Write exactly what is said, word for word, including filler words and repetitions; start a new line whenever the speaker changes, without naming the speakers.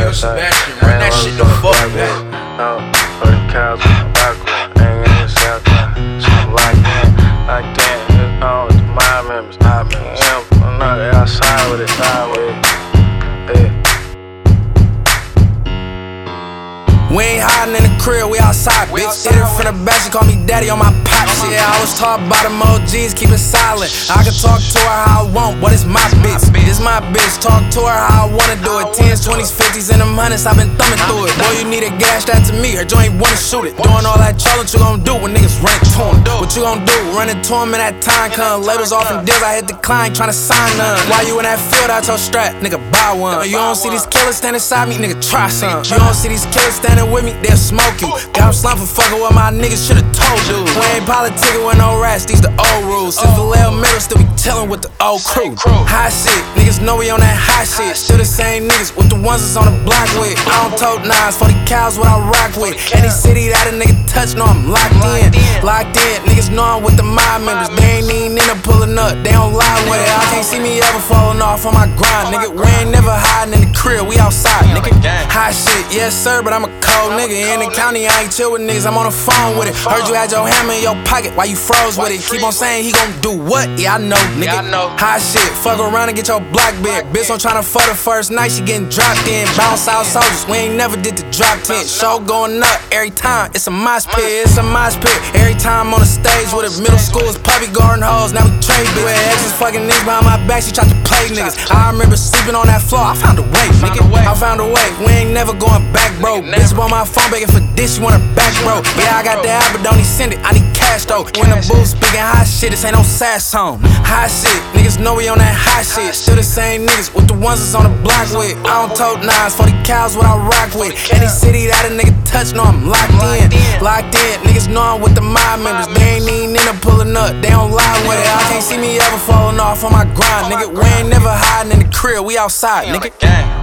Yo, Sebastian, run that shit the fuck back.
No, for the cows backward. Ain't in the south, something like that. Like that, it's on with my members. My members. I'm not outside with it, outside with it. Yeah.
We ain't hiding in the crib, we outside, bitch. Hit her from the back, she call me daddy on my pops. Yeah, I was taught by them O Gs, keep it silent. I can talk to her how I want, but it's my bitch. This my bitch, talk to her how I wanna do it. Tens, twenties, fifties, and them hundreds, I've been thumbing through it. Boy, you need a gas that to me, her joint wanna shoot it. Doing all that trolling, what you gon' do when niggas run it to him? What you gon' do? Run into him in that time come. Labels off and deals, I hit decline, tryna sign none. While you in that field out your strap, nigga, buy one. You don't see these killers standing beside me, nigga, try some. You don't see these killers standing with me, they'll smoke you. Got him slumping, fucking with my niggas, should've told you. We ain't politicking with no rats, these the old rules. Since the Lil Middle, still be chillin' with the old crew. High shit, niggas know we on that high shit. Still the same niggas with the ones that's on the block with. I don't tote nines for the cows, what I rock with. Any city that a nigga touch, know I'm locked in. Locked in, niggas know I'm with the mob members. They ain't even in there pulling up, they don't lie with it. I can't see me ever falling off on my grind, nigga. We ain't never hiding in the crib, we outside, nigga. High shit, yes sir, but I'm a cold nigga. In the county, I ain't chill with niggas, I'm on the phone with it. Heard you had your hammer in your pocket, why you froze with it? Keep on saying he gon' do what? Yeah, I know, nigga. High shit, fuck around and get your block big. Bitch, I'm tryna fuck the first night, she getting dropped in. Bounce out soldiers, we ain't never did the drop tent. Show going up every time, it's a mosh pit, it's a mosh pit. Every time on the stage with it, middle school is puppy garden hoes, now we trade bitch. With exes fucking niggas behind my back, she tried to play niggas. I remember sleeping on that floor, I found a way, nigga. I found a way, we ain't never going back, bro. Bitch on my phone begging for this, you want her back, bro. Yeah, I got the app, but don't even send it, I need cash though. When the booth speaking high shit, this ain't no sad song. High shit, niggas know we on that high shit. Still the same niggas with the ones that's on the block with. I don't tote nines for the cows, what I rock with. Any city that a nigga touch, know I'm locked in. Locked in, niggas know I'm with the mob members. They ain't even in there pulling up, they don't lie with it. I can't see me ever falling off on my grind, nigga. We ain't never hiding in the crib, we outside, nigga.